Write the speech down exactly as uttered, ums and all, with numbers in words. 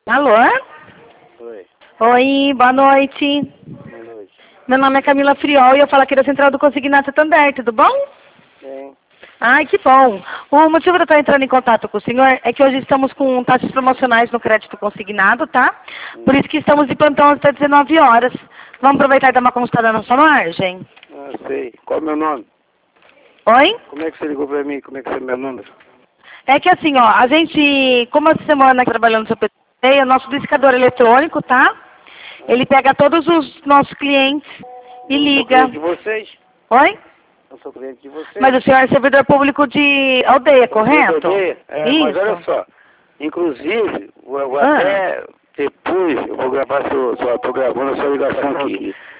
Alô? Oi. Oi, boa noite. Boa noite. Meu nome é Camila Friol e eu falo aqui da Central do Consignado Santander, tudo bom? Sim. Ai, que bom. O motivo de eu estar entrando em contato com o senhor é que hoje estamos com taxas promocionais no crédito consignado, tá? Por isso que estamos de plantão até dezenove horas. Vamos aproveitar e dar uma consultada na sua margem? Ah, sei. Qual é o meu nome? Oi? Como é que você ligou pra mim? Como é que você é meu número? É que assim, ó, a gente, como essa semana trabalhando no seu P T, é o nosso discador eletrônico, tá? Ele pega todos os nossos clientes e Eu sou liga. cliente de vocês. Oi? Eu sou cliente de vocês. Mas o senhor é servidor público de aldeia, correto? Aldeia? É, Isso. mas olha só. Inclusive, vou, vou Ah. até depois, eu vou gravar, sua, sua, tô gravando a sua ligação aqui.